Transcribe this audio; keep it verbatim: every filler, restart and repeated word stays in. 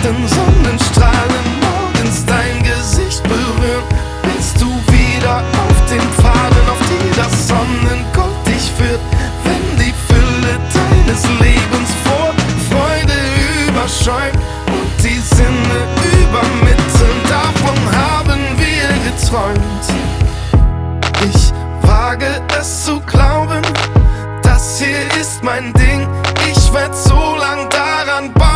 ersten Sonnenstrahlen morgens dein Gesicht berühren, bist du wieder auf den Pfaden, auf die das Sonnengold dich führt. Wenn die Fülle deines Lebens vor Freude überschäumt und die Sinne übermitteln, davon haben wir geträumt. Ich wage es zu glauben, das hier ist mein Ding. Ich werd so